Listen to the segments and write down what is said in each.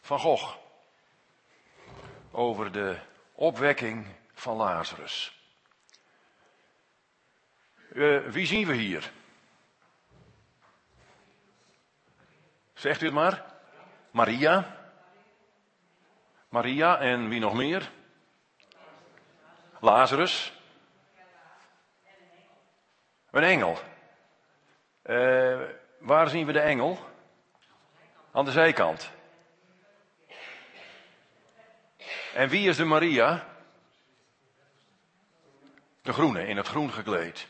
van Gogh. Over de opwekking van Lazarus. Wie zien we hier? Zegt u het maar. Maria. Maria en wie nog meer? Lazarus. Een engel. Waar zien we de engel? Aan de zijkant. En wie is de Maria? De groene, in het groen gekleed.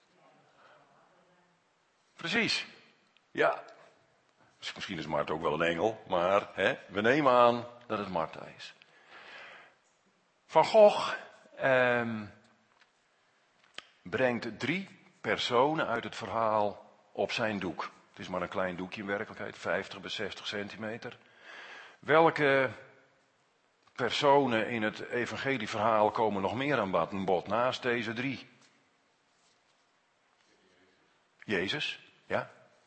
Precies. Ja. Misschien is Martha ook wel een engel, maar we nemen aan dat het Martha is. Van Gogh brengt 3 personen uit het verhaal op zijn doek. Het is maar een klein doekje in werkelijkheid, 50 bij 60 centimeter. Welke personen in het evangelieverhaal komen nog meer aan bod naast deze 3? Jezus, ja.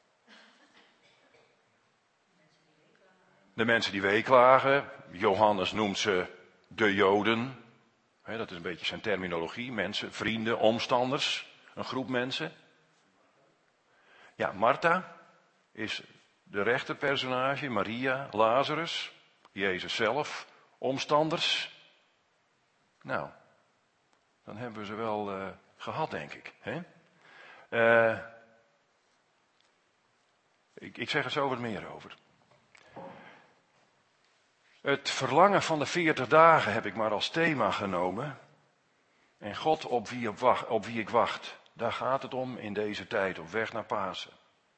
De mensen die weeklagen. Johannes noemt ze de Joden. Dat is een beetje zijn terminologie. Mensen, vrienden, omstanders. Een groep mensen. Ja, Martha is de rechterpersonage. Maria, Lazarus, Jezus zelf, omstanders. Nou, dan hebben we ze wel gehad, denk ik. Ik zeg er zo wat meer over. Het verlangen van de 40 dagen heb ik maar als thema genomen. En God op wie ik wacht. Daar gaat het om in deze tijd, op weg naar Pasen.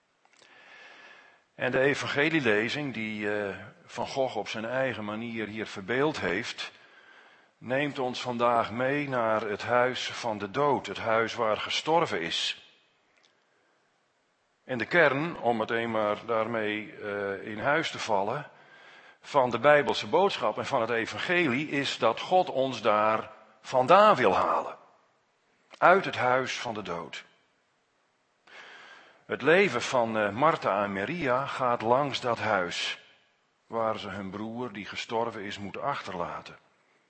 En de evangelielezing die Van Gogh op zijn eigen manier hier verbeeld heeft, neemt ons vandaag mee naar het huis van de dood. Het huis waar gestorven is. En de kern, om meteen maar daarmee in huis te vallen, van de Bijbelse boodschap en van het evangelie is dat God ons daar vandaan wil halen. Uit het huis van de dood. Het leven van Martha en Maria gaat langs dat huis waar ze hun broer die gestorven is moeten achterlaten.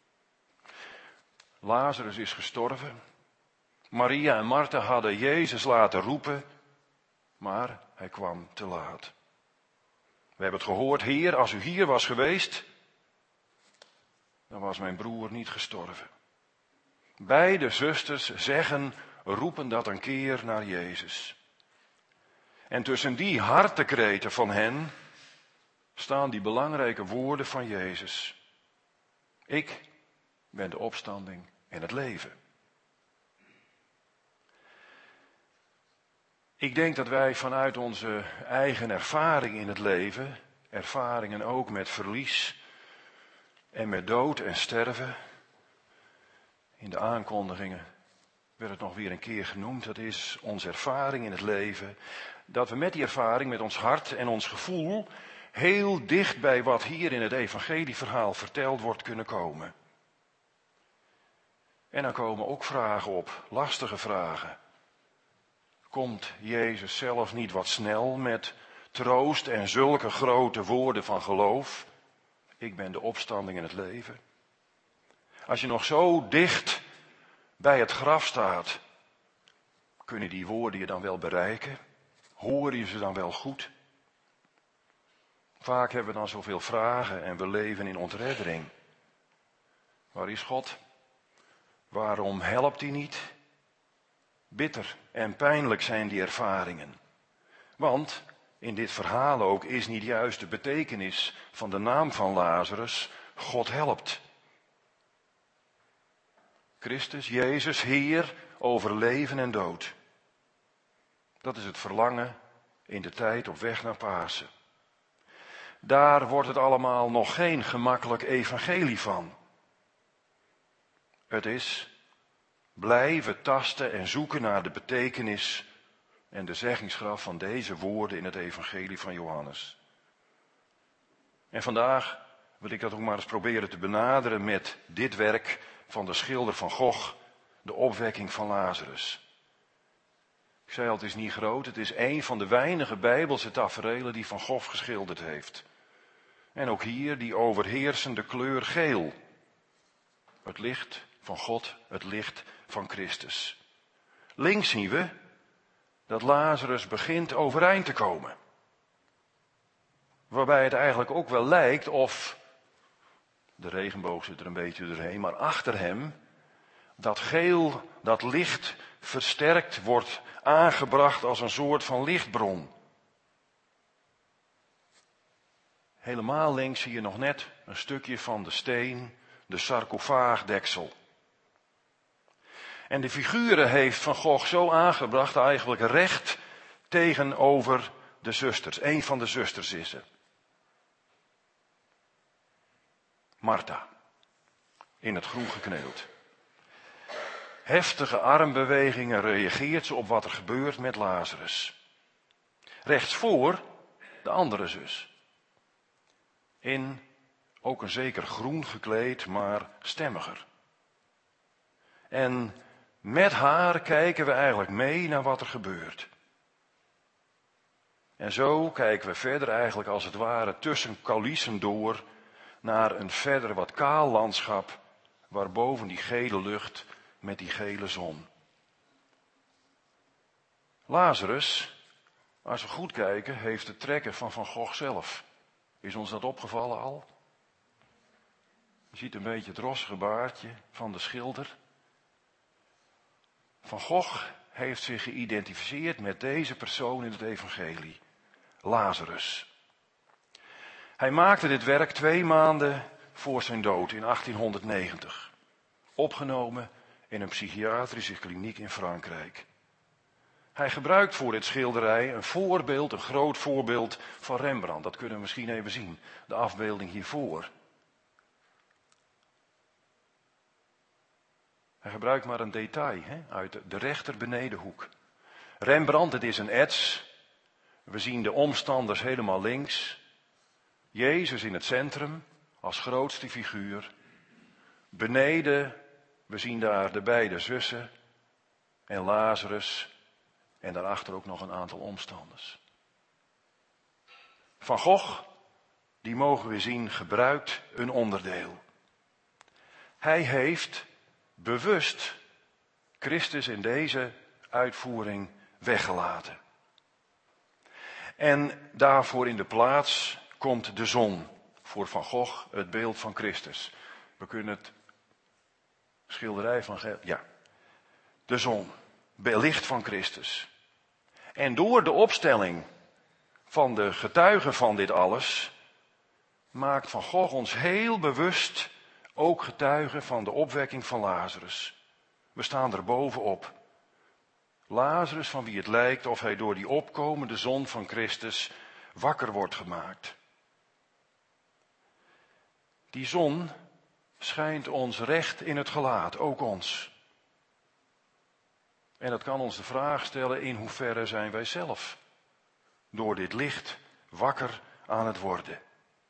Lazarus is gestorven. Maria en Martha hadden Jezus laten roepen, maar hij kwam te laat. We hebben het gehoord, Heer, als u hier was geweest, dan was mijn broer niet gestorven. Beide zusters roepen dat een keer naar Jezus. En tussen die hartekreten van hen staan die belangrijke woorden van Jezus. Ik ben de opstanding en het leven. Ik denk dat wij vanuit onze eigen ervaring in het leven, ervaringen ook met verlies en met dood en sterven, in de aankondigingen werd het nog weer een keer genoemd, dat is onze ervaring in het leven, dat we met die ervaring, met ons hart en ons gevoel, heel dicht bij wat hier in het evangelieverhaal verteld wordt kunnen komen. En dan komen ook vragen op, lastige vragen. Komt Jezus zelf niet wat snel met troost en zulke grote woorden van geloof? Ik ben de opstanding en het leven. Als je nog zo dicht bij het graf staat, kunnen die woorden je dan wel bereiken? Hoor je ze dan wel goed? Vaak hebben we dan zoveel vragen en we leven in ontreddering. Waar is God? Waarom helpt hij niet? Bitter en pijnlijk zijn die ervaringen. Want in dit verhaal ook is niet juist de betekenis van de naam van Lazarus, God helpt. Christus, Jezus, Heer over leven en dood. Dat is het verlangen in de tijd op weg naar Pasen. Daar wordt het allemaal nog geen gemakkelijk evangelie van. Het is blijven tasten en zoeken naar de betekenis en de zeggingskracht van deze woorden in het evangelie van Johannes. En vandaag wil ik dat ook maar eens proberen te benaderen met dit werk van de schilder van Gogh, de opwekking van Lazarus. Ik zei al, het is niet groot, het is een van de weinige Bijbelse taferelen die Van Gogh geschilderd heeft. En ook hier die overheersende kleur geel. Het licht van God, het licht van Christus. Links zien we dat Lazarus begint overeind te komen. Waarbij het eigenlijk ook wel lijkt of, de regenboog zit er een beetje doorheen, maar achter hem dat geel, dat licht versterkt wordt aangebracht als een soort van lichtbron. Helemaal links zie je nog net een stukje van de steen, de sarcofaagdeksel. En de figuren heeft Van Gogh zo aangebracht eigenlijk recht tegenover de zusters. Een van de zusters is ze. Martha, in het groen gekneeld. Heftige armbewegingen reageert ze op wat er gebeurt met Lazarus. Rechtsvoor de andere zus. In ook een zeker groen gekleed, maar stemmiger. En met haar kijken we eigenlijk mee naar wat er gebeurt. En zo kijken we verder eigenlijk als het ware tussen coulissen door naar een verder wat kaal landschap waarboven die gele lucht met die gele zon. Lazarus, als we goed kijken, heeft de trekken van Van Gogh zelf. Is ons dat opgevallen al? Je ziet een beetje het rossige baardje van de schilder. Van Gogh heeft zich geïdentificeerd met deze persoon in het evangelie. Lazarus. Hij maakte dit werk 2 maanden voor zijn dood in 1890. Opgenomen in een psychiatrische kliniek in Frankrijk. Hij gebruikt voor dit schilderij een voorbeeld, een groot voorbeeld van Rembrandt. Dat kunnen we misschien even zien. De afbeelding hiervoor. Hij gebruikt maar een detail uit de rechter benedenhoek. Rembrandt, het is een ets. We zien de omstanders helemaal links. Jezus in het centrum als grootste figuur. Beneden, we zien daar de beide zussen en Lazarus en daarachter ook nog een aantal omstanders. Van Gogh, die mogen we zien, gebruikt een onderdeel. Hij heeft bewust Christus in deze uitvoering weggelaten. En daarvoor in de plaats komt de zon. Voor Van Gogh het beeld van Christus. We kunnen het schilderij van... Ja, de zon. Licht van Christus. En door de opstelling van de getuigen van dit alles maakt Van Gogh ons heel bewust ook getuigen van de opwekking van Lazarus. We staan er bovenop. Lazarus, van wie het lijkt of hij door die opkomende zon van Christus wakker wordt gemaakt. Die zon schijnt ons recht in het gelaat, ook ons. En dat kan ons de vraag stellen, in hoeverre zijn wij zelf door dit licht wakker aan het worden.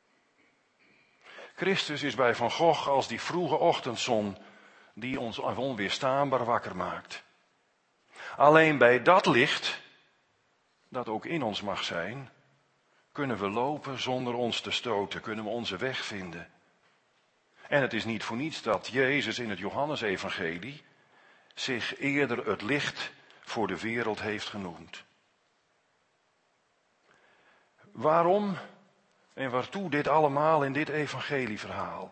Christus is bij Van Gogh als die vroege ochtendzon die ons onweerstaanbaar wakker maakt. Alleen bij dat licht, dat ook in ons mag zijn, kunnen we lopen zonder ons te stoten, kunnen we onze weg vinden. En het is niet voor niets dat Jezus in het Johannesevangelie zich eerder het licht voor de wereld heeft genoemd. Waarom en waartoe dit allemaal in dit evangelieverhaal?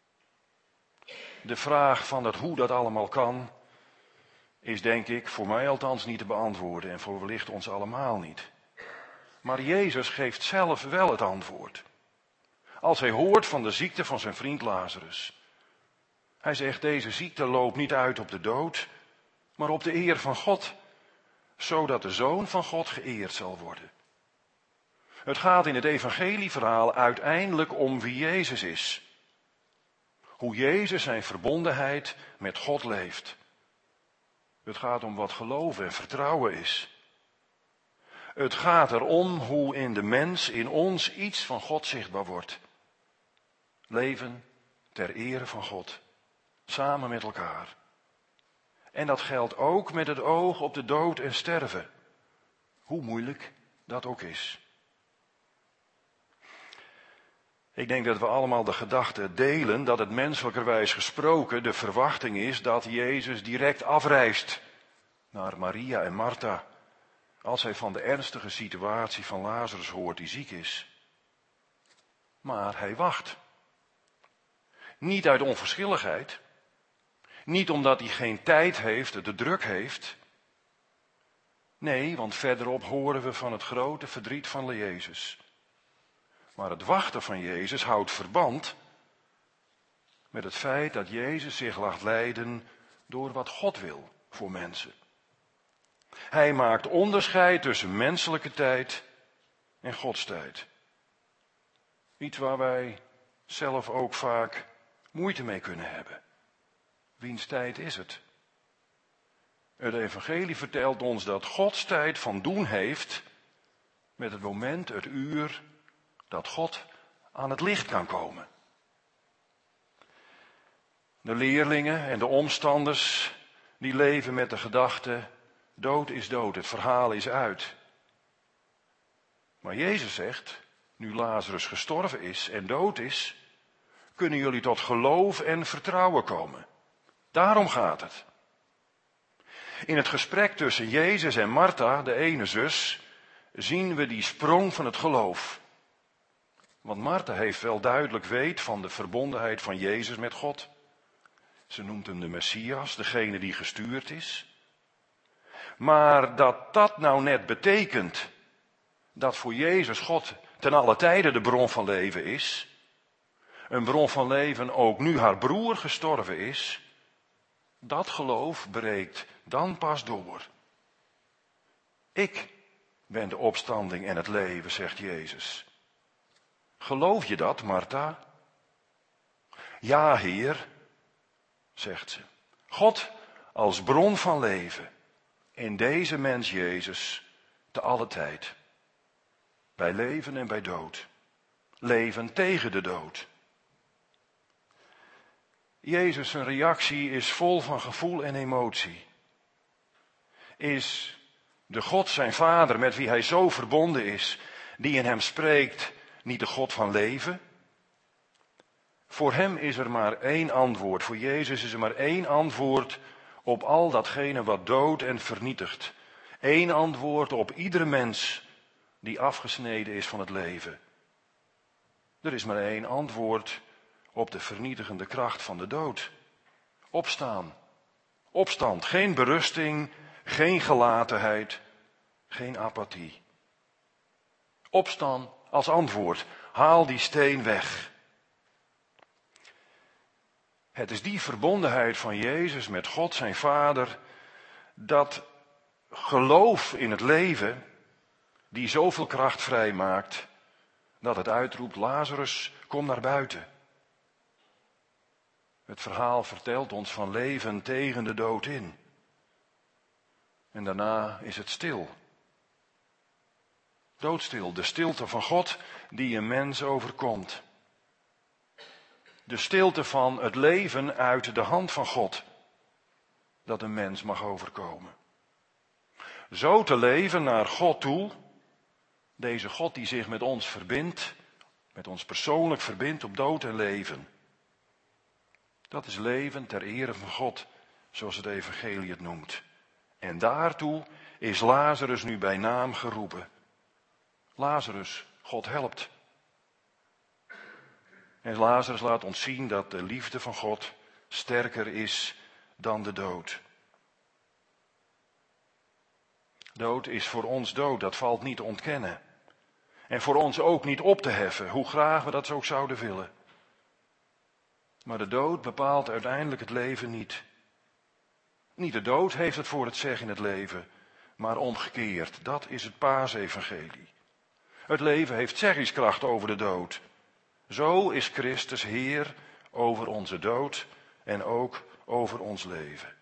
De vraag van het hoe dat allemaal kan, is denk ik voor mij althans niet te beantwoorden en voor wellicht ons allemaal niet. Maar Jezus geeft zelf wel het antwoord. Als hij hoort van de ziekte van zijn vriend Lazarus. Hij zegt, deze ziekte loopt niet uit op de dood, maar op de eer van God, zodat de Zoon van God geëerd zal worden. Het gaat in het evangelieverhaal uiteindelijk om wie Jezus is. Hoe Jezus zijn verbondenheid met God leeft. Het gaat om wat geloven en vertrouwen is. Het gaat erom hoe in de mens, in ons, iets van God zichtbaar wordt. Leven ter ere van God. Samen met elkaar. En dat geldt ook met het oog op de dood en sterven. Hoe moeilijk dat ook is. Ik denk dat we allemaal de gedachte delen dat het menselijkerwijs gesproken de verwachting is dat Jezus direct afreist naar Maria en Martha als hij van de ernstige situatie van Lazarus hoort die ziek is. Maar hij wacht. Niet uit onverschilligheid. Niet omdat hij geen tijd heeft, de druk heeft. Nee, want verderop horen we van het grote verdriet van Jezus. Maar het wachten van Jezus houdt verband met het feit dat Jezus zich laat leiden door wat God wil voor mensen. Hij maakt onderscheid tussen menselijke tijd en Gods tijd. Iets waar wij zelf ook vaak moeite mee kunnen hebben. Wiens tijd is het? Het evangelie vertelt ons dat Gods tijd van doen heeft met het moment, het uur, dat God aan het licht kan komen. De leerlingen en de omstanders, die leven met de gedachte, dood is dood, het verhaal is uit. Maar Jezus zegt, nu Lazarus gestorven is en dood is, kunnen jullie tot geloof en vertrouwen komen. Daarom gaat het. In het gesprek tussen Jezus en Martha, de ene zus, zien we die sprong van het geloof. Want Martha heeft wel duidelijk weet van de verbondenheid van Jezus met God. Ze noemt hem de Messias, degene die gestuurd is. Maar dat nou net betekent dat voor Jezus God ten alle tijde de bron van leven is. Een bron van leven ook nu haar broer gestorven is. Dat geloof breekt dan pas door. Ik ben de opstanding en het leven, zegt Jezus. Geloof je dat, Martha? Ja, Heer, zegt ze. God als bron van leven. In deze mens Jezus te alle tijd. Bij leven en bij dood. Leven tegen de dood. Jezus' zijn reactie is vol van gevoel en emotie. Is de God zijn Vader met wie hij zo verbonden is, die in hem spreekt, niet de God van leven? Voor hem is er maar één antwoord. Voor Jezus is er maar één antwoord op al datgene wat doodt en vernietigt. Eén antwoord op iedere mens die afgesneden is van het leven. Er is maar één antwoord op de vernietigende kracht van de dood. Opstaan. Opstand. Geen berusting, geen gelatenheid, geen apathie. Opstaan als antwoord. Haal die steen weg. Het is die verbondenheid van Jezus met God zijn Vader, dat geloof in het leven, die zoveel kracht vrijmaakt, dat het uitroept, Lazarus, kom naar buiten. Het verhaal vertelt ons van leven tegen de dood in. En daarna is het stil. Doodstil, de stilte van God die een mens overkomt. De stilte van het leven uit de hand van God, dat een mens mag overkomen. Zo te leven naar God toe, deze God die zich met ons verbindt, met ons persoonlijk verbindt op dood en leven. Dat is leven ter ere van God, zoals het evangelie het noemt. En daartoe is Lazarus nu bij naam geroepen. Lazarus, God helpt. En Lazarus laat ons zien dat de liefde van God sterker is dan de dood. Dood is voor ons dood, dat valt niet te ontkennen. En voor ons ook niet op te heffen, hoe graag we dat ook zouden willen. Maar de dood bepaalt uiteindelijk het leven niet. Niet de dood heeft het voor het zeggen in het leven, maar omgekeerd. Dat is het paasevangelie. Het leven heeft zeggingskracht over de dood. Zo is Christus Heer over onze dood en ook over ons leven.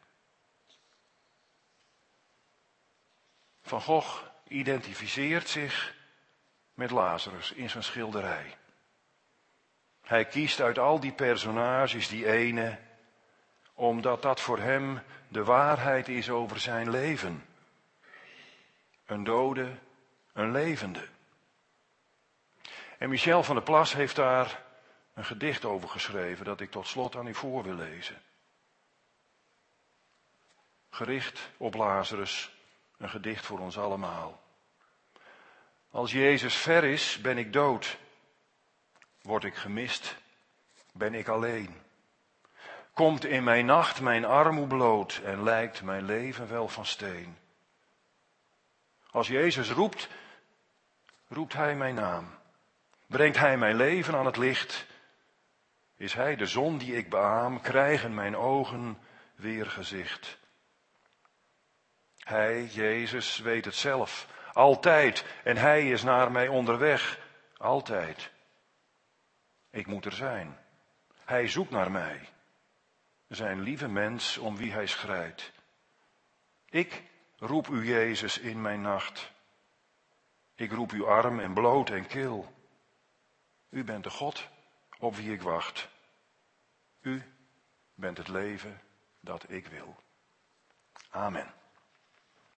Van Gogh identificeert zich met Lazarus in zijn schilderij. Hij kiest uit al die personages die ene, omdat dat voor hem de waarheid is over zijn leven. Een dode, een levende. En Michel van der Plas heeft daar een gedicht over geschreven dat ik tot slot aan u voor wil lezen. Gericht op Lazarus, een gedicht voor ons allemaal. Als Jezus ver is, ben ik dood. Word ik gemist, ben ik alleen. Komt in mijn nacht mijn armoe bloot en lijkt mijn leven wel van steen. Als Jezus roept, roept Hij mijn naam. Brengt Hij mijn leven aan het licht. Is Hij de zon die ik beaam, krijgen mijn ogen weer gezicht. Hij, Jezus, weet het zelf, altijd. En Hij is naar mij onderweg, altijd. Ik moet er zijn. Hij zoekt naar mij. Zijn lieve mens om wie Hij schrijdt. Ik roep u, Jezus, in mijn nacht. Ik roep u arm en bloot en kil. U bent de God op wie ik wacht. U bent het leven dat ik wil. Amen.